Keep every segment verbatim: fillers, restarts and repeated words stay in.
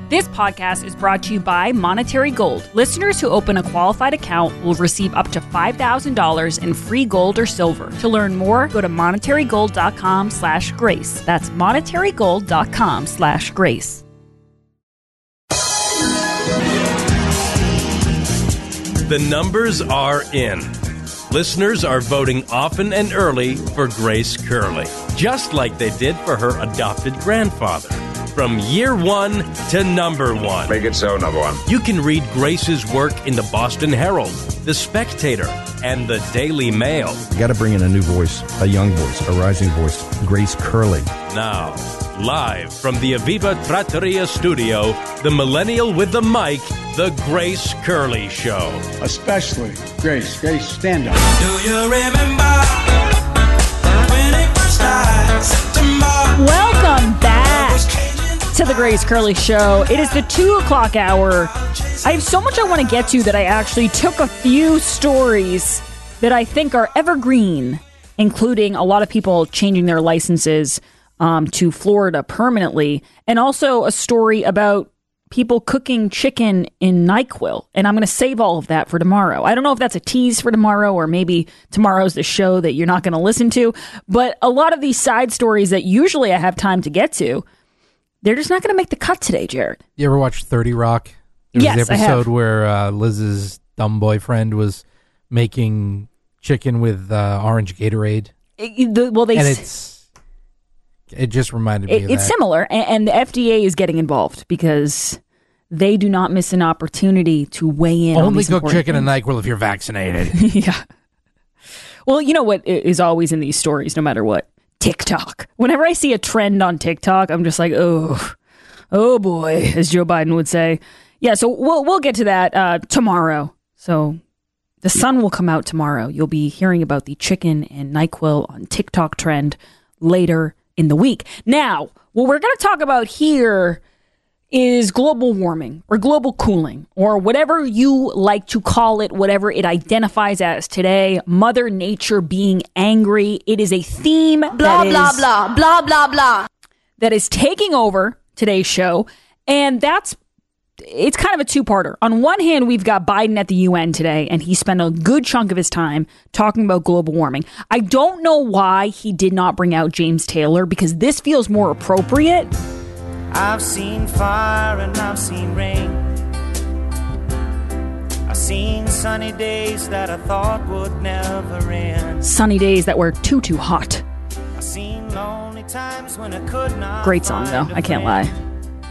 This podcast is brought to you by Monetary Gold. Listeners who open a qualified account will receive up to five thousand dollars in free gold or silver. To learn more, go to monetarygold.com slash grace. That's monetarygold.com slash grace. The numbers are in. Listeners are voting often and early for Grace Curley, just like they did for her adopted grandfather. From year one to number one. Make it so, number one. You can read Grace's work in the Boston Herald, the Spectator, and the Daily Mail. You got to bring in a new voice, a young voice, a rising voice, Grace Curley. Now, live from the Aviva Trattoria studio, the millennial with the mic, the Grace Curley Show. Especially Grace. Grace, stand up. Do you remember when it first started, September? Welcome back to the Grace Curley Show. It is the two o'clock hour. I have so much I want to get to that I actually took a few stories that I think are evergreen, including a lot of people changing their licenses um, to Florida permanently, and also a story about people cooking chicken in NyQuil. And I'm going to save all of that for tomorrow. I don't know if that's a tease for tomorrow, or maybe tomorrow's the show that you're not going to listen to. But a lot of these side stories that usually I have time to get to, they're just not going to make the cut today, Jared. You ever watch thirty Rock? There Yes, was the I have. episode where uh, Liz's dumb boyfriend was making chicken with uh, orange Gatorade. It- the- well, they And s- it's it just reminded me It, of it's that. similar, and, and the F D A is getting involved because they do not miss an opportunity to weigh in on Only these cook important chicken and things. NyQuil if you're vaccinated. Yeah. Well, you know what i- is always in these stories, no matter what? TikTok. Whenever I see a trend on TikTok, I'm just like, oh, oh boy, as Joe Biden would say. Yeah, so we'll we'll get to that uh, tomorrow. So the sun will come out tomorrow. You'll be hearing about the chicken and NyQuil on TikTok trend later in the week. Now, what we're going to talk about here is global warming or global cooling or whatever you like to call it, whatever it identifies as today. Mother Nature being angry. It is a theme Blah, that blah, is, blah, blah, blah, blah. that is taking over today's show. And that's it's kind of a two-parter. On one hand, we've got Biden at the U N today, and he spent a good chunk of his time talking about global warming. I don't know why he did not bring out James Taylor, because this feels more appropriate. I've seen fire and I've seen rain. I've seen sunny days that I thought would never end. Sunny days that were too, too hot. I've seen lonely times when I could not. Great song, though. find a I can't friend. lie.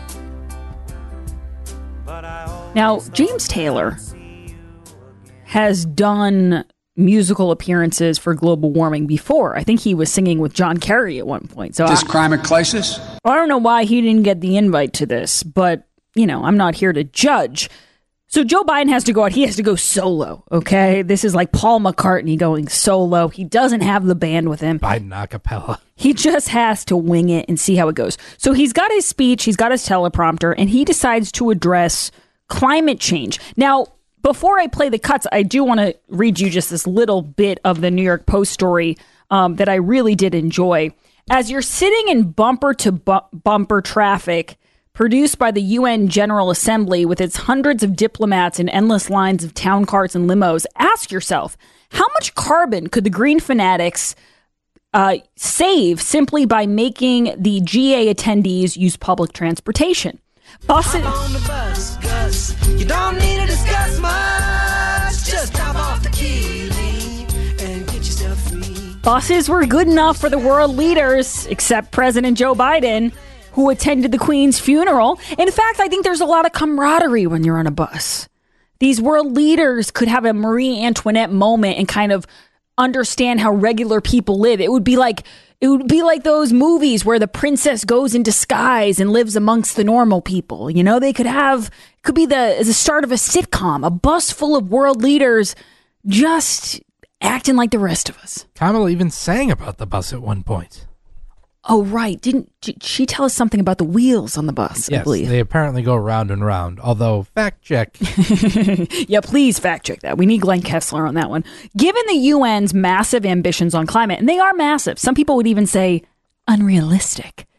But I always Now, thought James Taylor I'd see you again. has done musical appearances for global warming before. I think he was singing with John Kerry at one point. So This I, climate crisis, I don't know why he didn't get the invite to this, but, you know, I'm not here to judge. So Joe Biden has to go out. He has to go solo, okay? This is like Paul McCartney going solo. He doesn't have the band with him. Biden a cappella. He just has to wing it and see how it goes. So he's got his speech, he's got his teleprompter, and he decides to address climate change. Now, before I play the cuts, I do want to read you just this little bit of the New York Post story um, that I really did enjoy. As you're sitting in bumper to bu- bumper traffic produced by the U N General Assembly with its hundreds of diplomats and endless lines of town carts and limos, ask yourself, how much carbon could the green fanatics uh, save simply by making the G A attendees use public transportation? Buses. On the bus, Gus. You don't need to discuss much. Just drop off the key, leave, and get yourself free. Buses were good enough for the world leaders, except President Joe Biden, who attended the Queen's funeral. In fact, I think there's a lot of camaraderie when you're on a bus. These world leaders could have a Marie Antoinette moment and kind of understand how regular people live. It would be like it would be like those movies where the princess goes in disguise and lives amongst the normal people. You know, they could have could be the the start of a sitcom, a bus full of world leaders just acting like the rest of us. Kamala even sang about the bus at one point. Oh, right. Didn't did she tell us something about the wheels on the bus, I Yes, believe? they apparently go round and round. Although, fact check. Yeah, please fact check that. We need Glenn Kessler on that one. Given the U N's massive ambitions on climate, and they are massive, some people would even say unrealistic,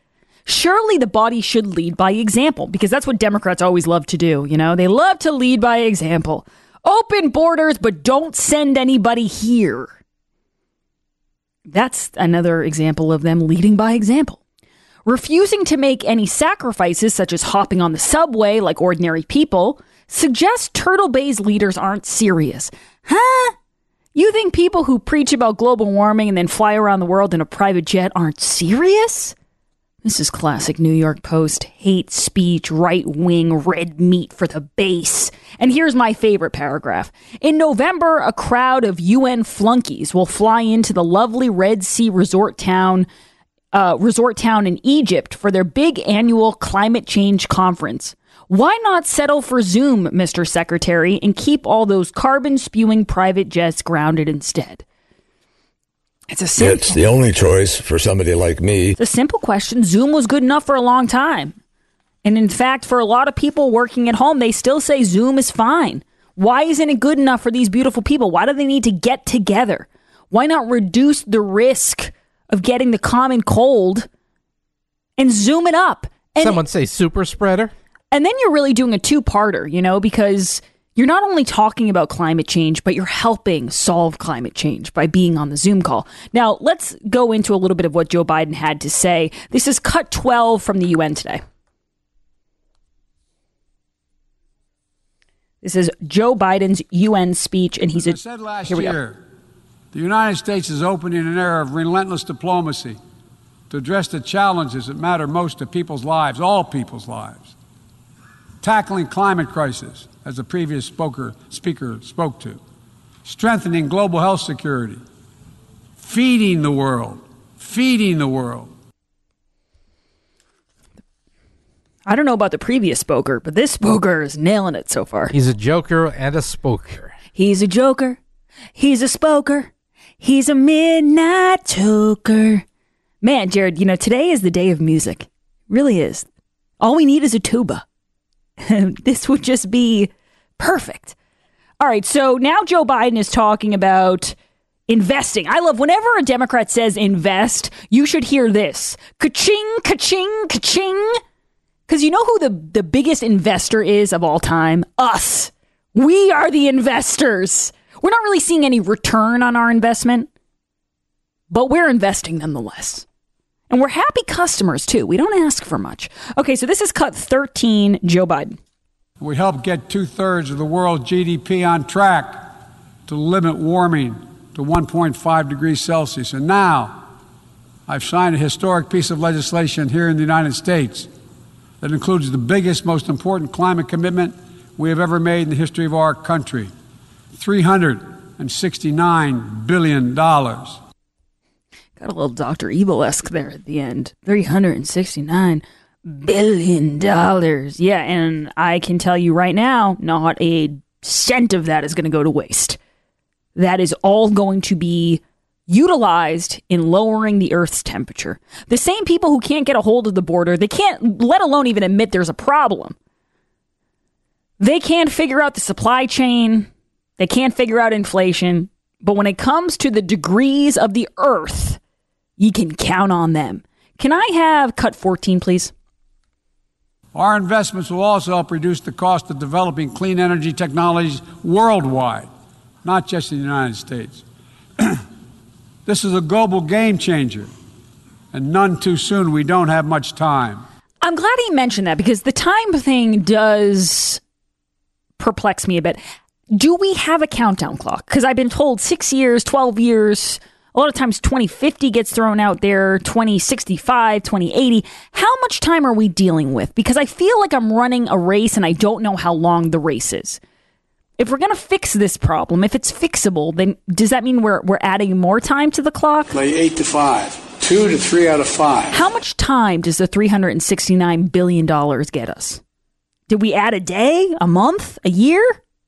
Surely the body should lead by example, because that's what Democrats always love to do. You know, they love to lead by example. Open borders, but don't send anybody here. That's another example of them leading by example. Refusing to make any sacrifices, such as hopping on the subway like ordinary people, suggests Turtle Bay's leaders aren't serious. Huh? You think people who preach about global warming and then fly around the world in a private jet aren't serious? This is classic New York Post, hate speech, right-wing, red meat for the base. And here's my favorite paragraph. In November, a crowd of U N flunkies will fly into the lovely Red Sea resort town, uh, resort town in Egypt for their big annual climate change conference. Why not settle for Zoom, Mister Secretary, and keep all those carbon-spewing private jets grounded instead? It's a simple, It's the only choice for somebody like me. It's a simple question. Zoom was good enough for a long time. And in fact, for a lot of people working at home, they still say Zoom is fine. Why isn't it good enough for these beautiful people? Why do they need to get together? Why not reduce the risk of getting the common cold and Zoom it up? And, Someone say super spreader. and then you're really doing a two-parter, you know, because you're not only talking about climate change, but you're helping solve climate change by being on the Zoom call. Now, let's go into a little bit of what Joe Biden had to say. This is cut twelve from the U N today. This is Joe Biden's U N speech, and he's a... I said last here we go. year, the United States is opening an era of relentless diplomacy to address the challenges that matter most to people's lives, all people's lives. Tackling climate crisis, as the previous spoker, speaker spoke to, strengthening global health security, feeding the world, feeding the world. I don't know about the previous spoker, but this spoker is nailing it so far. He's a joker and a spoker. He's a joker. He's a spoker. He's a midnight toker. Man, Jared, you know, today is the day of music. Really is. All we need is a tuba. This would just be perfect. All right, so now Joe Biden is talking about investing. I love whenever a Democrat says invest, you should hear this. Ka-ching, ka-ching, ka-ching. Because you know who the, the biggest investor is of all time? Us. We are the investors. We're not really seeing any return on our investment, but we're investing nonetheless. And we're happy customers, too. We don't ask for much. Okay, so this is cut thirteen, Joe Biden. We helped get two-thirds of the world's G D P on track to limit warming to one point five degrees Celsius. And now I've signed a historic piece of legislation here in the United States that includes the biggest, most important climate commitment we have ever made in the history of our country, three hundred sixty-nine billion dollars. Got a little Doctor Evil-esque there at the end. three hundred sixty-nine billion dollars. Yeah, and I can tell you right now, not a cent of that is going to go to waste. That is all going to be utilized in lowering the Earth's temperature. The same people who can't get a hold of the border, they can't, let alone even admit there's a problem. They can't figure out the supply chain. They can't figure out inflation. But when it comes to the degrees of the Earth, you can count on them. Can I have cut fourteen, please? Our investments will also help reduce the cost of developing clean energy technologies worldwide, not just in the United States. This is a global game changer, and none too soon. We don't have much time. I'm glad he mentioned that because the time thing does perplex me a bit. Do we have a countdown clock? Because I've been told six years, twelve years, a lot of times twenty fifty gets thrown out there, twenty sixty-five, twenty eighty. How much time are we dealing with? Because I feel like I'm running a race and I don't know how long the race is. If we're going to fix this problem, if it's fixable, then does that mean we're we're adding more time to the clock? Play eight to five, two to three out of five. How much time does the three hundred sixty-nine billion dollars get us? Did we add a day, a month, a year?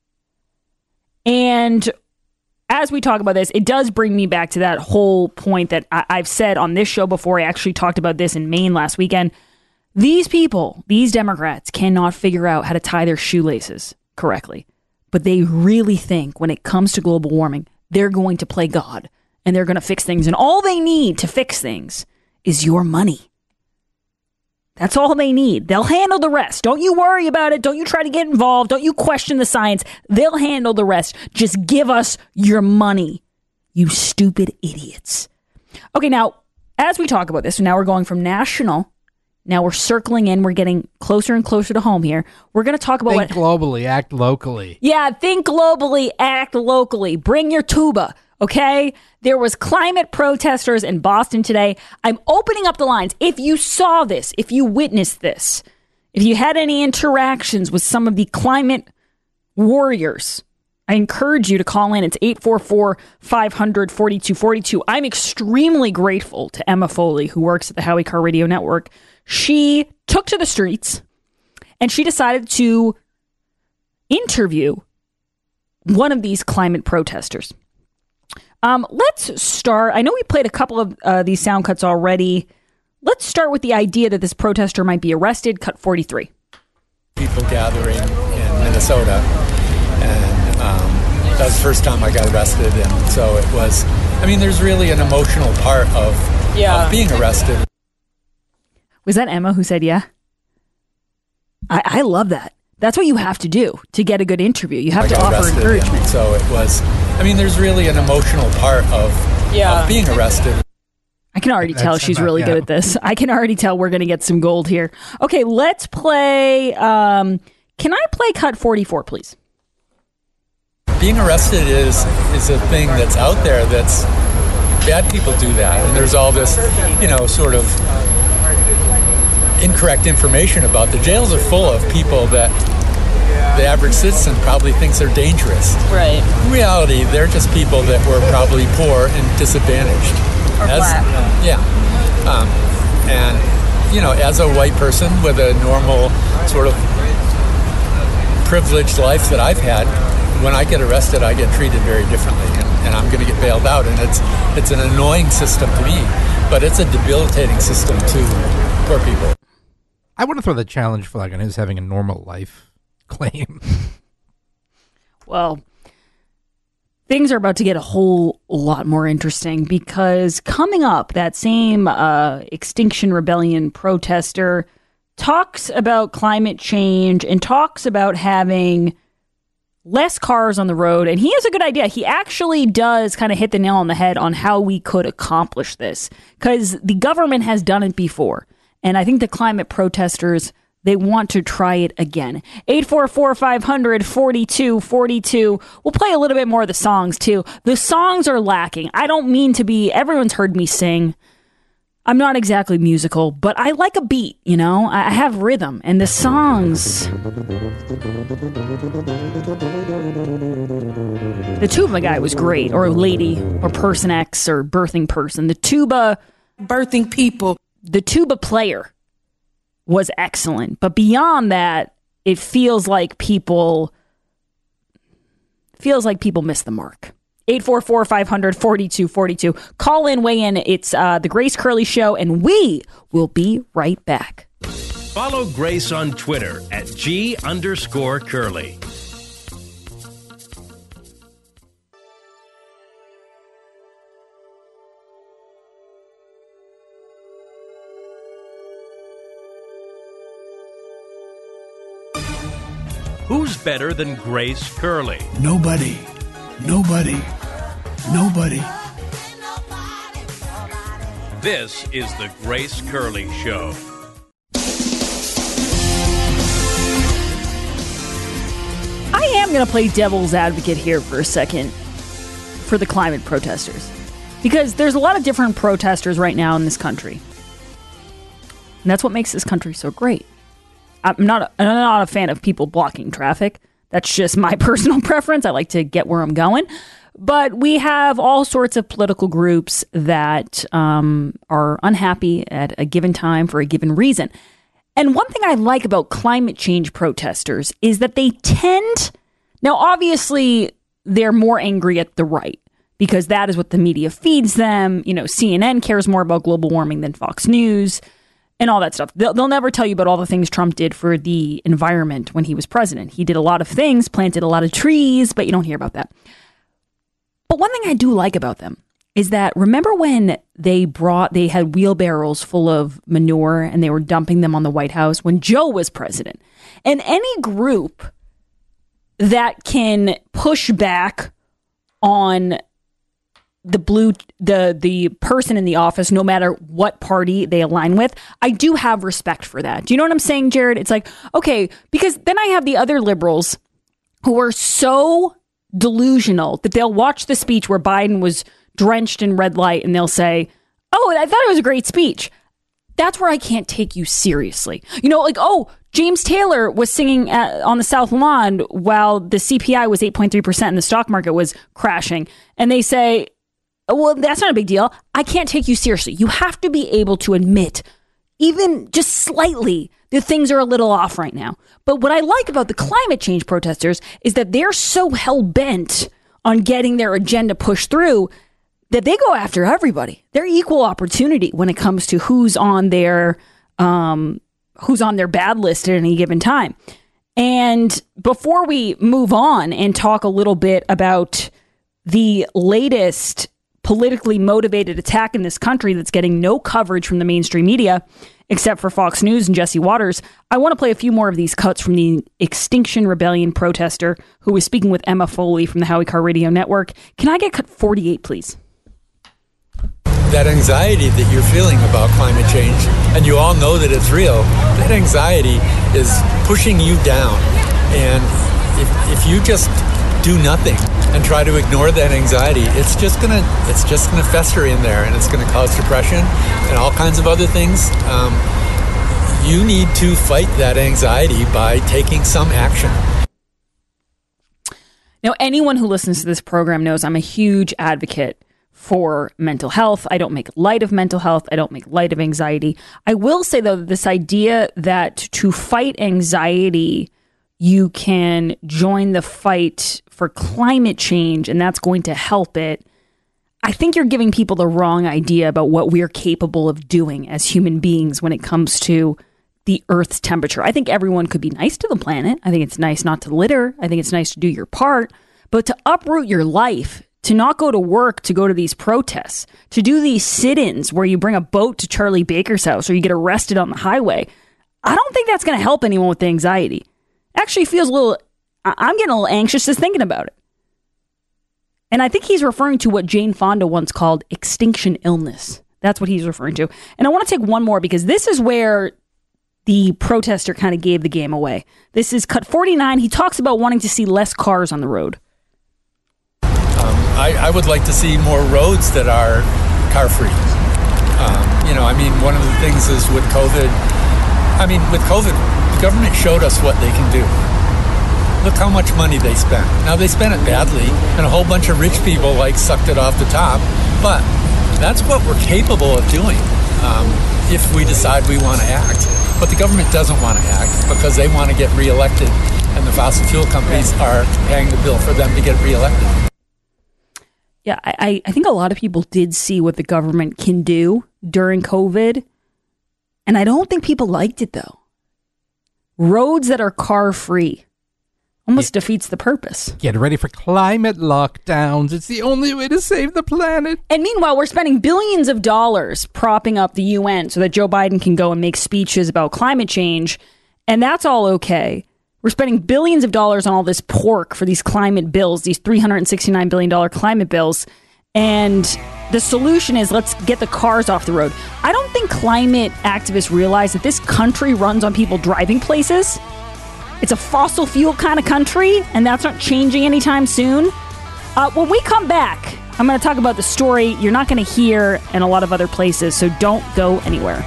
And as we talk about this, it does bring me back to that whole point that I- I've said on this show before. I actually talked about this in Maine last weekend. These people, these Democrats, cannot figure out how to tie their shoelaces correctly. But they really think when it comes to global warming, they're going to play God and they're going to fix things. And all they need to fix things is your money. That's all they need. They'll handle the rest. Don't you worry about it. Don't you try to get involved. Don't you question the science. They'll handle the rest. Just give us your money, you stupid idiots. Okay, now, as we talk about this, now we're going from national. Now we're circling in. We're getting closer and closer to home here. We're going to talk about Think what... globally, act locally. Yeah, think globally, act locally. Bring your tuba, okay? There was climate protesters in Boston today. I'm opening up the lines. If you saw this, if you witnessed this, if you had any interactions with some of the climate warriors, I encourage you to call in. It's eight four four, five hundred, forty-two forty-two. I'm extremely grateful to Emma Foley, who works at the Howie Carr Radio Network. She took to the streets and she decided to interview one of these climate protesters. Um, let's start. I know we played a couple of uh, these sound cuts already. Let's start with the idea that this protester might be arrested. Cut forty-three. People gathering in Minnesota, and um, that was the first time I got arrested. And so it was, I mean, there's really an emotional part of, yeah. of being arrested. Was that Emma who said yeah? I, I love that. That's what you have to do to get a good interview. You have I to offer arrested, encouragement. So it was, I mean, there's really an emotional part of, yeah. of being arrested. I can already That's tell she's Emma, really yeah. good at this. I can already tell we're going to get some gold here. Okay, let's play. Um, can I play cut forty-four, please? Being arrested is is a thing that's out there. That's bad people do that, and there's all this, you know, sort of incorrect information about the jails are full of people that the average citizen probably thinks are dangerous. Right. In reality, they're just people that were probably poor and disadvantaged. Or as, black. Yeah. Um, and, you know, as a white person with a normal sort of privileged life that I've had, when I get arrested, I get treated very differently, and, and I'm going to get bailed out. And it's it's an annoying system to me, but it's a debilitating system to poor people. I want to throw the challenge flag on his having a normal life claim. Well, things are about to get a whole lot more interesting because coming up, that same uh, Extinction Rebellion protester talks about climate change and talks about having less cars on the road. And he has a good idea. He actually does kind of hit the nail on the head on how we could accomplish this because the government has done it before. And I think the climate protesters, they want to try it again. eight four four, five hundred, forty-two forty-two. We'll play a little bit more of the songs, too. The songs are lacking. I don't mean to be... Everyone's heard me sing. I'm not exactly musical, but I like a beat, you know? I have rhythm. And the songs... The tuba guy was great. Or lady. Or person X. Or birthing person. The tuba... Birthing people. The tuba player was excellent. But beyond that, it feels like people feels like people miss the mark. eight four four, five hundred, forty-two forty-two. Call in, weigh in. It's uh, the Grace Curley Show, and we will be right back. Follow Grace on Twitter at G underscore Curley. Who's better than Grace Curley? Nobody. Nobody. Nobody. This is the Grace Curley Show. I am going to play devil's advocate here for a second for the climate protesters. Because there's a lot of different protesters right now in this country. And that's what makes this country so great. I'm not, a, I'm not a fan of people blocking traffic. That's just my personal preference. I like to get where I'm going. But we have all sorts of political groups that um, are unhappy at a given time for a given reason. And one thing I like about climate change protesters is that they tend... Now, obviously, they're more angry at the right because that is what the media feeds them. You know, C N N cares more about global warming than Fox News. And all that stuff. They'll, they'll never tell you about all the things Trump did for the environment when he was president. He did a lot of things, planted a lot of trees, but you don't hear about that. But one thing I do like about them is that remember when they brought, they had wheelbarrows full of manure and they were dumping them on the White House when Joe was president? And any group that can push back on the blue, the the person in the office, no matter what party they align with, I do have respect for that. Do you know what I'm saying, Jared? It's like, okay, because then I have the other liberals who are so delusional that they'll watch the speech where Biden was drenched in red light and they'll say, oh, I thought it was a great speech. That's where I can't take you seriously. You know, like, oh, James Taylor was singing at, on the South Lawn while the C P I was eight point three percent and the stock market was crashing. And they say, well, that's not a big deal. I can't take you seriously. You have to be able to admit, even just slightly, that things are a little off right now. But what I like about the climate change protesters is that they're so hell-bent on getting their agenda pushed through that they go after everybody. They're equal opportunity when it comes to who's on their um, who's on their bad list at any given time. And before we move on and talk a little bit about the latest politically motivated attack in this country that's getting no coverage from the mainstream media, except for Fox News and Jesse Waters, I want to play a few more of these cuts from the Extinction Rebellion protester who was speaking with Emma Foley from the Howie Carr Radio Network. Can I get cut forty-eight, please? That anxiety that you're feeling about climate change, and you all know that it's real, that anxiety is pushing you down. And if, if you just do nothing and try to ignore that anxiety, it's just gonna it's just gonna fester in there, and it's gonna cause depression and all kinds of other things. Um, you need to fight that anxiety by taking some action. Now, anyone who listens to this program knows I'm a huge advocate for mental health. I don't make light of mental health. I don't make light of anxiety. I will say, though, that this idea that to fight anxiety, you can join the fight for climate change and that's going to help it. I think you're giving people the wrong idea about what we're capable of doing as human beings when it comes to the Earth's temperature. I think everyone could be nice to the planet. I think it's nice not to litter. I think it's nice to do your part. But to uproot your life, to not go to work, to go to these protests, to do these sit-ins where you bring a boat to Charlie Baker's house or you get arrested on the highway, I don't think that's going to help anyone with the anxiety. Actually feels a little, I'm getting a little anxious just thinking about it. And I think he's referring to what Jane Fonda once called extinction illness. That's what he's referring to. And I want to take one more because this is where the protester kind of gave the game away. This is cut forty-nine. He talks about wanting to see less cars on the road. Um, I, I would like to see more roads that are car-free. Um, you know, I mean, one of the things is with COVID, I mean, with COVID, the government showed us what they can do. Look how much money they spent. Now, they spent it badly, and a whole bunch of rich people, like, sucked it off the top. But that's what we're capable of doing um, if we decide we want to act. But the government doesn't want to act because they want to get reelected, and the fossil fuel companies are paying the bill for them to get reelected. Yeah, I, I think a lot of people did see what the government can do during COVID, and I don't think people liked it, though. Roads that are car-free almost yeah. defeats the purpose. Get ready for climate lockdowns. It's the only way to save the planet. And meanwhile, we're spending billions of dollars propping up the U N so that Joe Biden can go and make speeches about climate change, and that's all okay. We're spending billions of dollars on all this pork for these climate bills, these three hundred sixty-nine billion dollars climate bills. And the solution is let's get the cars off the road. I don't think climate activists realize that this country runs on people driving places. It's a fossil fuel kind of country, and that's not changing anytime soon. Uh, when we come back, I'm going to talk about the story you're not going to hear in a lot of other places, so don't go anywhere.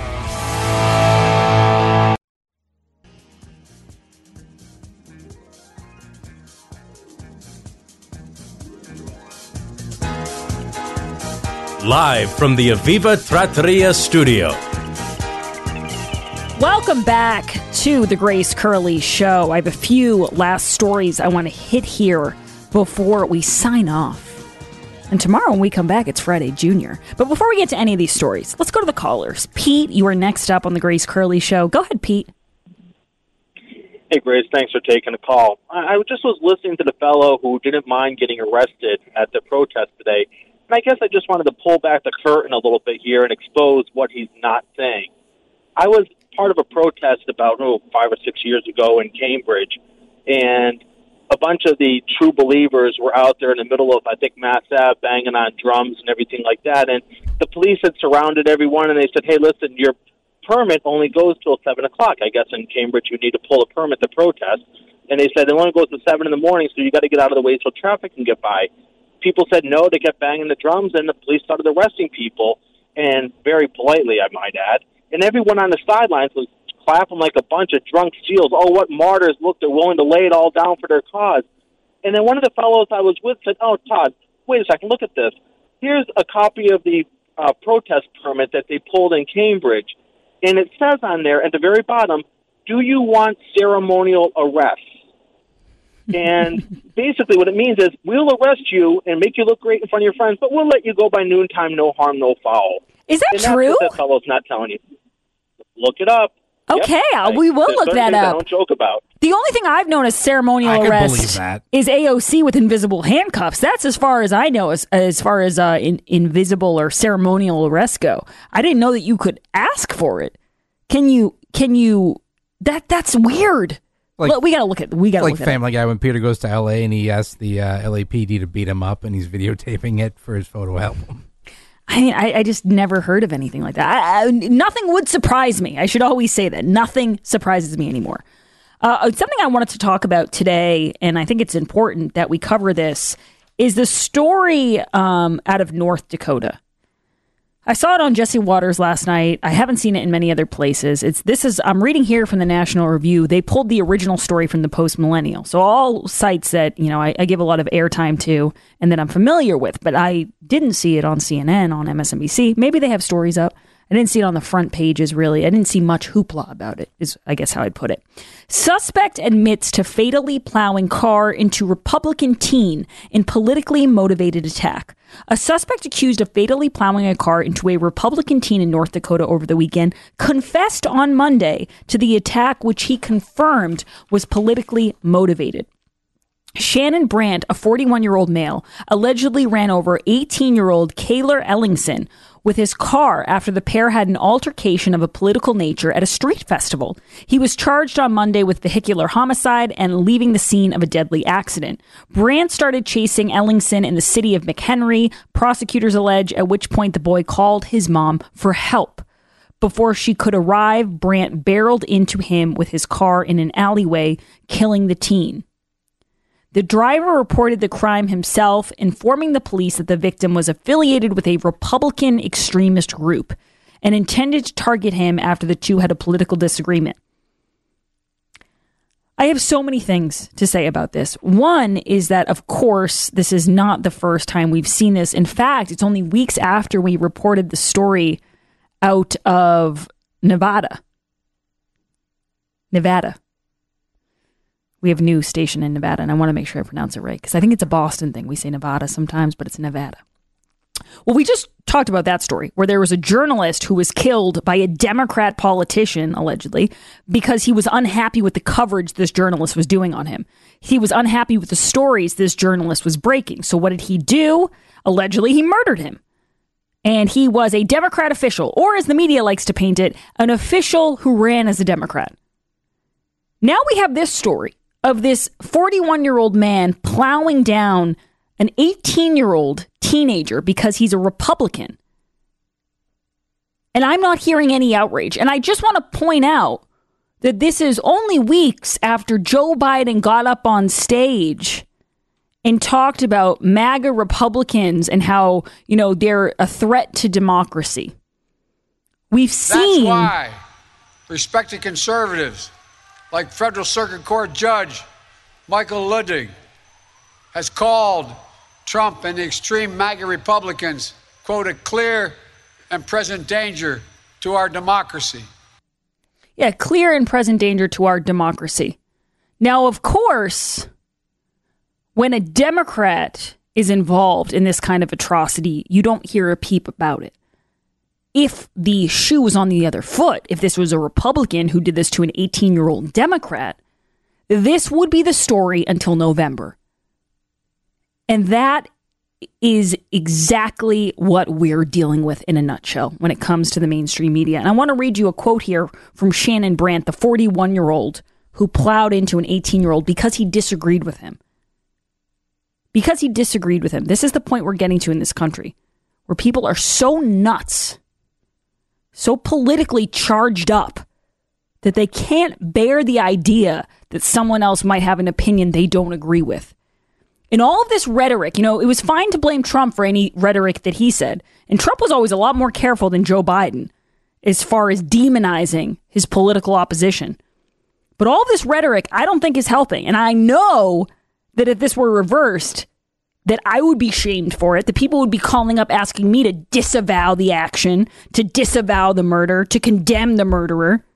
Live from the Aviva Trattoria studio. Welcome back to the Grace Curley Show. I have a few last stories I want to hit here before we sign off. And tomorrow when we come back, it's Friday Junior. But before we get to any of these stories, let's go to the callers. Pete, you are next up on the Grace Curley Show. Go ahead, Pete. Hey, Grace, thanks for taking the call. I just was listening to the fellow who didn't mind getting arrested at the protest today. And I guess I just wanted to pull back the curtain a little bit here and expose what he's not saying. I was part of a protest about, oh, five or six years ago in Cambridge, and a bunch of the true believers were out there in the middle of, I think, Mass Ave, banging on drums and everything like that. And the police had surrounded everyone, and they said, hey, listen, your permit only goes till seven o'clock. I guess in Cambridge you need to pull a permit to protest. And they said it only goes to seven in the morning, so you got to get out of the way so traffic can get by. People said no, they kept banging the drums, and the police started arresting people, and very politely, I might add. And everyone on the sidelines was clapping like a bunch of drunk seals. Oh, what martyrs, look, they're willing to lay it all down for their cause. And then one of the fellows I was with said, oh, Todd, wait a second, look at this. Here's a copy of the uh, protest permit that they pulled in Cambridge. And it says on there at the very bottom, do you want ceremonial arrests? And basically what it means is we'll arrest you and make you look great in front of your friends, but we'll let you go by noontime, no harm, no foul. Is that and true? That's what that fellow's not telling you. Look it up. Okay, yep. we will There's look that I up. don't joke about. The only thing I've known as ceremonial I could arrest believe that. is A O C with invisible handcuffs. That's as far as I know, as as far as uh, in, invisible or ceremonial arrests go. I didn't know that you could ask for it. Can you? Can you? That that's weird. Like, Look, we gotta look at. We gotta like look at Family Guy when Peter goes to L A and he asks the uh, L A P D to beat him up and he's videotaping it for his photo album. I mean, I, I just never heard of anything like that. I, I, nothing would surprise me. I should always say that. Nothing surprises me anymore. Uh, something I wanted to talk about today, and I think it's important that we cover this, is the story um, out of North Dakota. I saw it on Jesse Waters last night. I haven't seen it in many other places. It's this is I'm reading here from the National Review. They pulled the original story from the Post Millennial. So all sites that, you know, I, I give a lot of airtime to and that I'm familiar with, but I didn't see it on C N N, on M S N B C. Maybe they have stories up. I didn't see it on the front pages, really. I didn't see much hoopla about it, is I guess how I'd put it. Suspect admits to fatally plowing car into Republican teen in politically motivated attack. A suspect accused of fatally plowing a car into a Republican teen in North Dakota over the weekend confessed on Monday to the attack, which he confirmed was politically motivated. Shannon Brandt, a forty-one-year-old male, allegedly ran over eighteen-year-old Kayler Ellingson with his car after the pair had an altercation of a political nature at a street festival. He was charged on Monday with vehicular homicide and leaving the scene of a deadly accident. Brandt started chasing Ellingson in the city of McHenry, prosecutors allege, at which point the boy called his mom for help. Before she could arrive, Brandt barreled into him with his car in an alleyway, killing the teen. The driver reported the crime himself, informing the police that the victim was affiliated with a Republican extremist group and intended to target him after the two had a political disagreement. I have so many things to say about this. One is that, of course, this is not the first time we've seen this. In fact, it's only weeks after we reported the story out of Nevada. Nevada. We have a new station in Nevada, and I want to make sure I pronounce it right, because I think it's a Boston thing. We say Nevada sometimes, but it's Nevada. Well, we just talked about that story, where there was a journalist who was killed by a Democrat politician, allegedly, because he was unhappy with the coverage this journalist was doing on him. He was unhappy with the stories this journalist was breaking. So what did he do? Allegedly, he murdered him. And he was a Democrat official, or as the media likes to paint it, an official who ran as a Democrat. Now we have this story of this forty-one-year-old man plowing down an eighteen-year-old teenager because he's a Republican. And I'm not hearing any outrage. And I just want to point out that this is only weeks after Joe Biden got up on stage and talked about MAGA Republicans and how, you know, they're a threat to democracy. We've seen... That's why respected conservatives like Federal Circuit Court Judge Michael Luttig has called Trump and the extreme MAGA Republicans, quote, a clear and present danger to our democracy. Yeah, clear and present danger to our democracy. Now, of course, when a Democrat is involved in this kind of atrocity, you don't hear a peep about it. If the shoe was on the other foot, if this was a Republican who did this to an eighteen-year-old Democrat, this would be the story until November. And that is exactly what we're dealing with in a nutshell when it comes to the mainstream media. And I want to read you a quote here from Shannon Brandt, the forty-one-year-old who plowed into an eighteen-year-old because he disagreed with him. Because he disagreed with him. This is the point we're getting to in this country, where people are so nuts, so politically charged up, that they can't bear the idea that someone else might have an opinion they don't agree with. In all of this rhetoric, you know, it was fine to blame Trump for any rhetoric that he said. And Trump was always a lot more careful than Joe Biden as far as demonizing his political opposition. But all of this rhetoric, I don't think is helping. And I know that if this were reversed, that I would be shamed for it. That people would be calling up asking me to disavow the action, to disavow the murder, to condemn the murderer.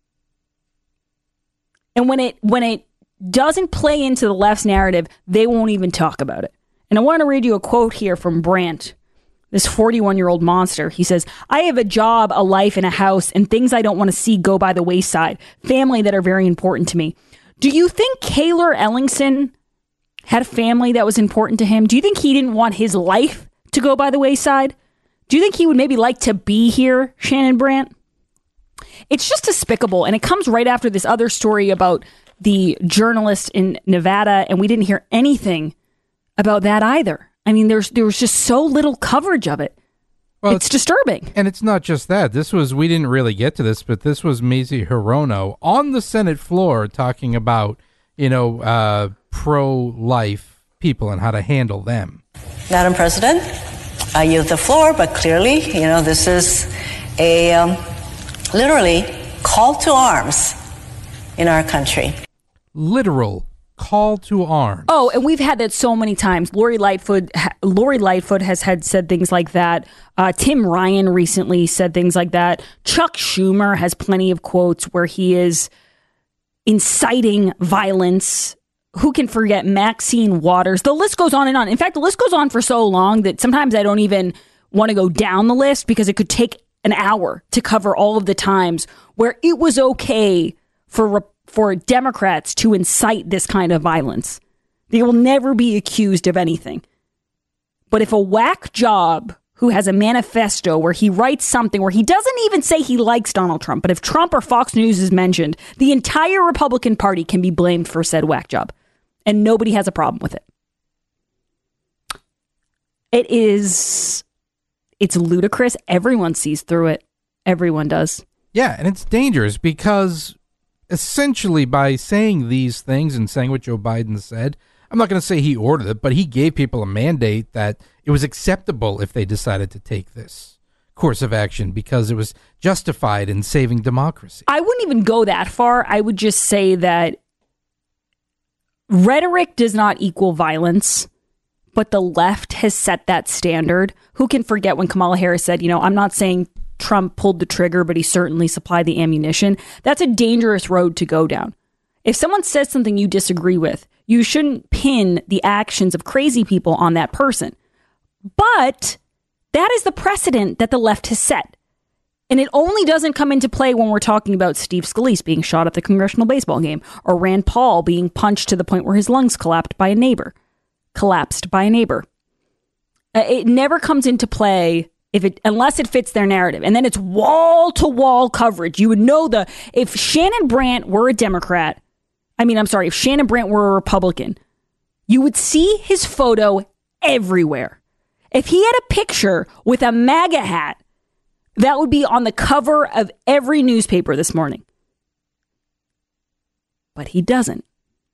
And when it when it doesn't play into the left's narrative, they won't even talk about it. And I want to read you a quote here from Brandt, this forty-one-year-old monster. He says, I have a job, a life, and a house, and things I don't want to see go by the wayside. Family that are very important to me. Do you think Kaylor Ellingson had a family that was important to him? Do you think he didn't want his life to go by the wayside? Do you think he would maybe like to be here, Shannon Brandt? It's just despicable, and it comes right after this other story about the journalist in Nevada, and we didn't hear anything about that either. I mean, there's there was just so little coverage of it. Well, it's, it's disturbing. And it's not just that. This was, we didn't really get to this, but this was Mazie Hirono on the Senate floor talking about, you know, uh, pro-life people and how to handle them. Madam President, I yield the floor, but clearly, you know, this is a um, literally call to arms in our country. Literal call to arms. Oh, and we've had that so many times. Lori Lightfoot, Lori Lightfoot has had said things like that. Uh, Tim Ryan recently said things like that. Chuck Schumer has plenty of quotes where he is inciting violence. Who can forget Maxine Waters? The list goes on and on. In fact, the list goes on for so long that sometimes I don't even want to go down the list because it could take an hour to cover all of the times where it was okay for for Democrats to incite this kind of violence. They will never be accused of anything. But if a whack job who has a manifesto where he writes something where he doesn't even say he likes Donald Trump, but if Trump or Fox News is mentioned, the entire Republican Party can be blamed for said whack job. And nobody has a problem with it. It is, it's ludicrous. Everyone sees through it. Everyone does. Yeah, and it's dangerous because essentially by saying these things and saying what Joe Biden said, I'm not going to say he ordered it, but he gave people a mandate that it was acceptable if they decided to take this course of action because it was justified in saving democracy. I wouldn't even go that far. I would just say that rhetoric does not equal violence, but the left has set that standard. Who can forget when Kamala Harris said, you know, I'm not saying Trump pulled the trigger, but he certainly supplied the ammunition. That's a dangerous road to go down. If someone says something you disagree with, you shouldn't pin the actions of crazy people on that person. But that is the precedent that the left has set. And it only doesn't come into play when we're talking about Steve Scalise being shot at the congressional baseball game or Rand Paul being punched to the point where his lungs collapsed by a neighbor. Collapsed by a neighbor. Uh, it never comes into play if it unless it fits their narrative. And then it's wall-to-wall coverage. You would know the if Shannon Brandt were a Democrat, I mean, I'm sorry, if Shannon Brandt were a Republican, you would see his photo everywhere. If he had a picture with a MAGA hat, that would be on the cover of every newspaper this morning. But he doesn't.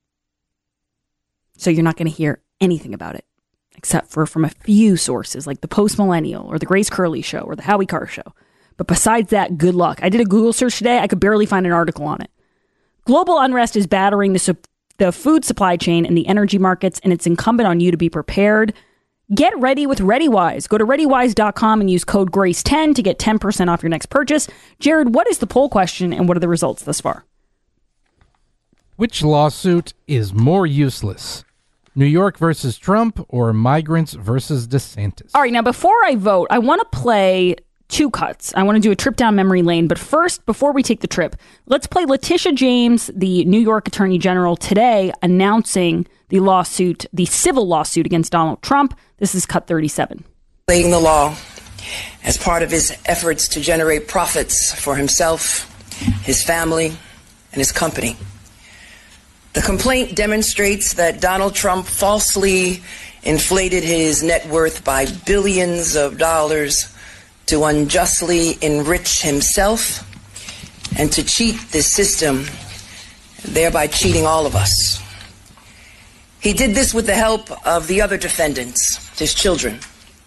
So you're not going to hear anything about it, except for from a few sources like the Post Millennial or the Grace Curley Show or the Howie Carr Show. But besides that, good luck. I did a Google search today. I could barely find an article on it. Global unrest is battering the, su- the food supply chain and the energy markets, and it's incumbent on you to be prepared. Get ready with ReadyWise. Go to ready wise dot com and use code grace ten to get ten percent off your next purchase. Jared, what is the poll question and what are the results thus far? Which lawsuit is more useless? New York versus Trump or migrants versus DeSantis? All right, now before I vote, I want to play two cuts. I want to do a trip down memory lane. But first, before we take the trip, let's play Letitia James, the New York Attorney General, today announcing the lawsuit, the civil lawsuit against Donald Trump. This is cut thirty-seven. Laying the law as part of his efforts to generate profits for himself, his family, and his company. The complaint demonstrates that Donald Trump falsely inflated his net worth by billions of dollars to unjustly enrich himself and to cheat the system, thereby cheating all of us. He did this with the help of the other defendants, his children.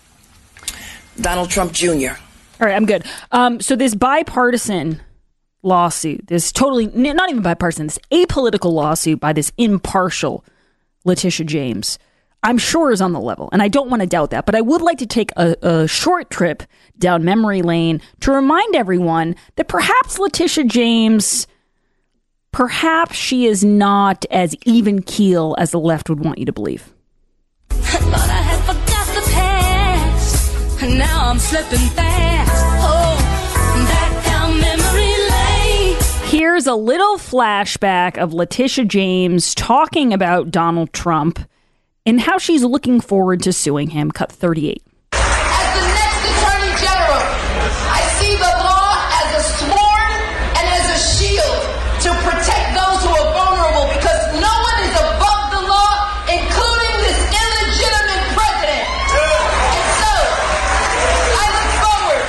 Donald Trump Junior All right, I'm good. Um, so this bipartisan lawsuit, this totally, not even bipartisan, this apolitical lawsuit by this impartial Letitia James, I'm sure is on the level. And I don't want to doubt that. But I would like to take a, a short trip down memory lane to remind everyone that perhaps Letitia James, perhaps she is not as even keel as the left would want you to believe. I thought I had forgot the past, and now I'm slipping fast. Oh, back down memory lane. Here's a little flashback of Letitia James talking about Donald Trump and how she's looking forward to suing him. Cut thirty-eight. As the next Attorney General, I see the law as a sword and as a shield to protect those who are vulnerable, because no one is above the law, including this illegitimate president. And so, I look forward,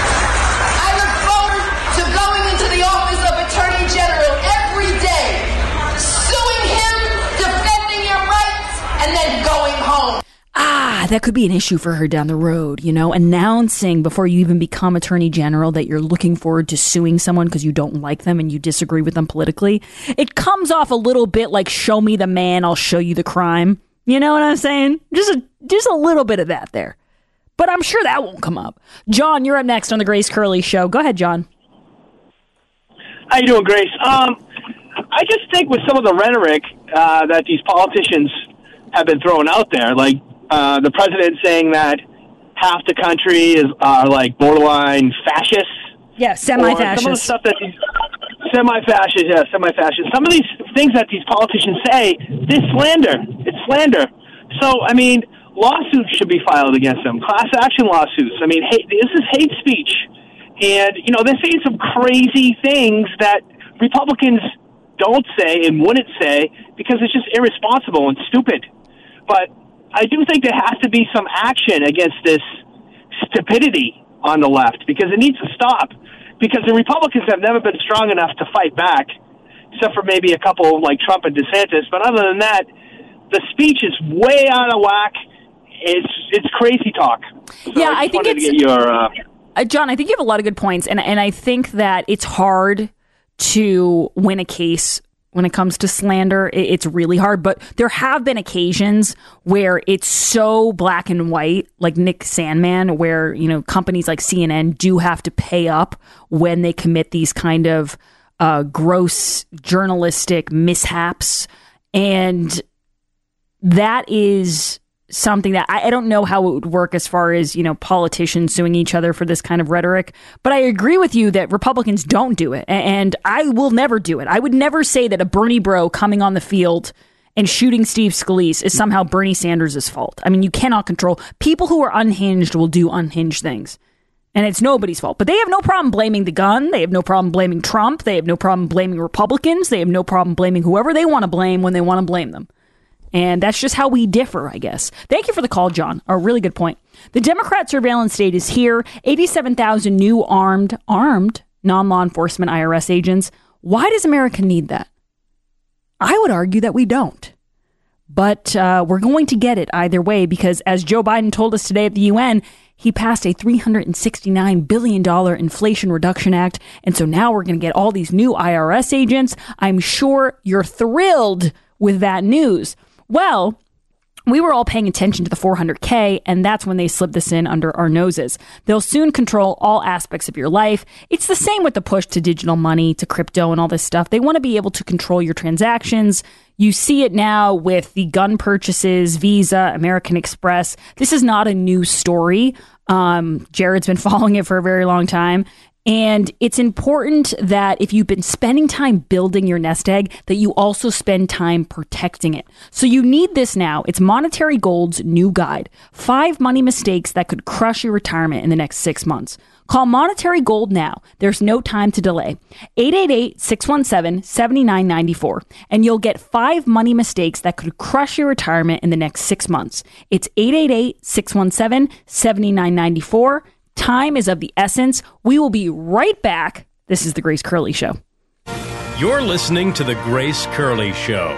I look forward to going into the office of Attorney General every day, suing him, defending your rights, and then going home. Ah, that could be an issue for her down the road, you know, announcing before you even become Attorney General that you're looking forward to suing someone because you don't like them and you disagree with them politically. It comes off a little bit like, show me the man, I'll show you the crime. You know what I'm saying? Just a, just a little bit of that there. But I'm sure that won't come up. John, you're up next on the Grace Curley Show. Go ahead, John. How you doing, Grace? Um, I just think with some of the rhetoric uh, that these politicians have been throwing out there, like uh, the president saying that half the country is uh, like borderline fascists. Yeah, semi-fascist. Some of the stuff that these semi-fascist, yeah, semi-fascist. Some of these things that these politicians say, this slander. It's slander. So, I mean, lawsuits should be filed against them. Class action lawsuits. I mean, hate, this is hate speech. And, you know, they're saying some crazy things that Republicans don't say and wouldn't say because it's just irresponsible and stupid. But I do think there has to be some action against this stupidity on the left, because it needs to stop. Because the Republicans have never been strong enough to fight back, except for maybe a couple like Trump and DeSantis. But other than that, the speech is way out of whack. It's it's crazy talk. So yeah, I, I think wanted it's to get your uh, uh, John. I think you have a lot of good points, and and I think that it's hard to win a case when it comes to slander. It's really hard, but there have been occasions where it's so black and white, like Nick Sandmann, where, you know, companies like C N N do have to pay up when they commit these kind of uh, gross journalistic mishaps. And that is something that I, I don't know how it would work as far as, you know, politicians suing each other for this kind of rhetoric. But I agree with you that Republicans don't do it. And I will never do it. I would never say that a Bernie bro coming on the field and shooting Steve Scalise is somehow Bernie Sanders' fault. I mean, you cannot control. People who are unhinged will do unhinged things. And it's nobody's fault. But they have no problem blaming the gun. They have no problem blaming Trump. They have no problem blaming Republicans. They have no problem blaming whoever they want to blame when they want to blame them. And that's just how we differ, I guess. Thank you for the call, John. A really good point. The Democrat surveillance state is here. eighty-seven thousand new armed, armed non-law enforcement I R S agents. Why does America need that? I would argue that we don't. But uh, we're going to get it either way, because as Joe Biden told us today at the U N, he passed a three hundred sixty-nine billion dollars Inflation Reduction Act. And so now we're going to get all these new I R S agents. I'm sure you're thrilled with that news. Well, we were all paying attention to the four hundred K, and that's when they slipped this in under our noses. They'll soon control all aspects of your life. It's the same with the push to digital money, to crypto and all this stuff. They want to be able to control your transactions. You see it now with the gun purchases, Visa, American Express. This is not a new story. Um, Jared's been following it for a very long time. And it's important that if you've been spending time building your nest egg, that you also spend time protecting it. So you need this now. It's Monetary Gold's new guide. Five money mistakes that could crush your retirement in the next six months. Call Monetary Gold now. There's no time to delay. eight eight eight, six one seven, seven nine nine four. And you'll get five money mistakes that could crush your retirement in the next six months. It's eight eight eight, six one seven, seven nine nine four. Time is of the essence. We will be right back. This is The Grace Curley Show. You're listening to The Grace Curley Show.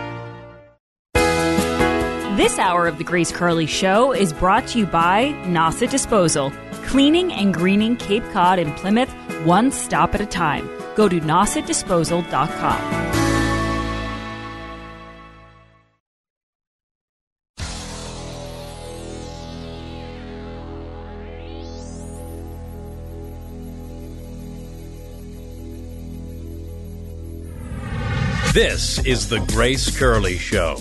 This hour of The Grace Curley Show is brought to you by NASA Disposal. Cleaning and greening Cape Cod and Plymouth one stop at a time. Go to nasa disposal dot com. This is The Grace Curley Show.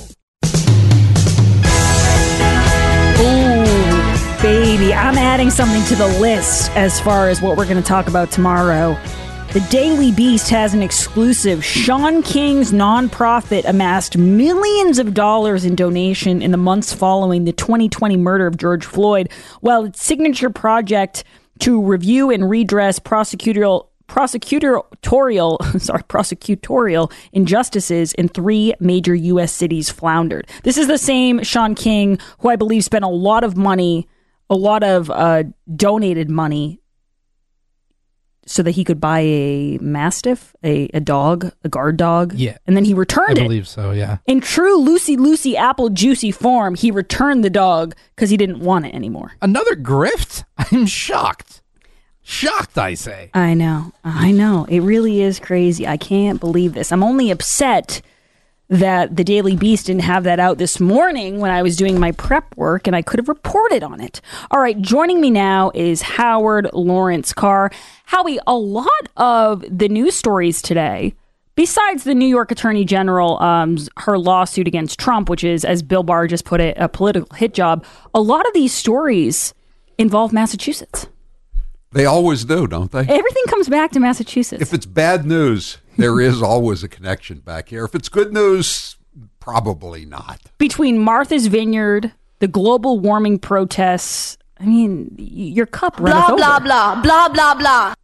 Ooh, baby, I'm adding something to the list as far as what we're going to talk about tomorrow. The Daily Beast has an exclusive. Shaun King's nonprofit amassed millions of dollars in donation in the months following the twenty twenty murder of George Floyd, while its signature project to review and redress prosecutorial prosecutorial sorry prosecutorial injustices in three major U S cities floundered. This is the same Shaun King who I believe spent a lot of money, a lot of uh, donated money, so that he could buy a mastiff, a, a dog, a guard dog. Yeah. And then he returned I it. I believe so, yeah. In true Lucy Lucy Apple Juicy form, he returned the dog because he didn't want it anymore. Another grift? I'm shocked. Shocked, I say. I know. I know. It really is crazy. I can't believe this. I'm only upset that the Daily Beast didn't have that out this morning when I was doing my prep work, and I could have reported on it. All right, joining me now is Howard Lawrence Carr. Howie, a lot of the news stories today, besides the New York Attorney General, um, her lawsuit against Trump, which is, as Bill Barr just put it, a political hit job, a lot of these stories involve Massachusetts. They always do, don't they? Everything comes back to Massachusetts. If it's bad news, there is always a connection back here. If it's good news, probably not. Between Martha's Vineyard, the global warming protests, I mean, your cup runneth over. Blah, blah, blah, blah, blah, blah.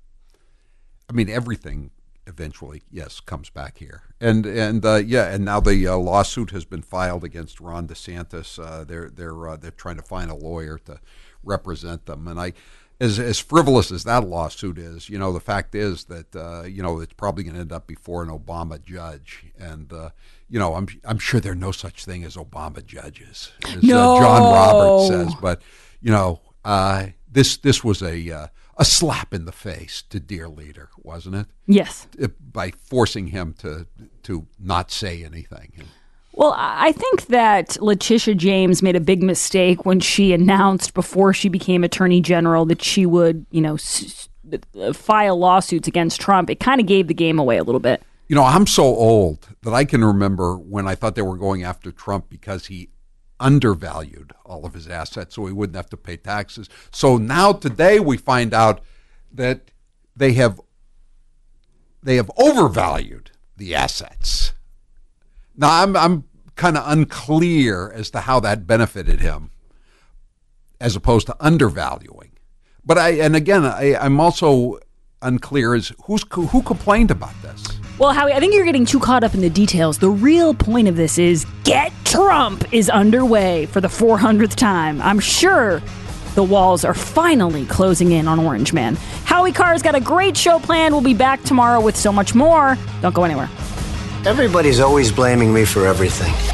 I mean, everything eventually, yes, comes back here. And, and uh, yeah, and now the uh, lawsuit has been filed against Ron DeSantis. Uh, they're, they're, uh, they're trying to find a lawyer to represent them. And I... As as frivolous as that lawsuit is, you know, the fact is that, uh, you know, it's probably going to end up before an Obama judge. And, uh, you know, I'm I'm sure there are no such thing as Obama judges, as no. uh, John Roberts says. But, you know, uh, this this was a uh, a slap in the face to dear leader, wasn't it? Yes. It, by forcing him to to not say anything. And, well, I think that Letitia James made a big mistake when she announced before she became Attorney General that she would, you know, s- file lawsuits against Trump. It kind of gave the game away a little bit. You know, I'm so old that I can remember when I thought they were going after Trump because he undervalued all of his assets so he wouldn't have to pay taxes. So now today we find out that they have they have overvalued the assets. Now, I'm I'm kind of unclear as to how that benefited him as opposed to undervaluing. But I, and again, I, I'm also unclear as who's who complained about this. Well, Howie, I think you're getting too caught up in the details. The real point of this is Get Trump is underway for the four hundredth time. I'm sure the walls are finally closing in on Orange Man. Howie Carr's got a great show planned. We'll be back tomorrow with so much more. Don't go anywhere. Everybody's always blaming me for everything.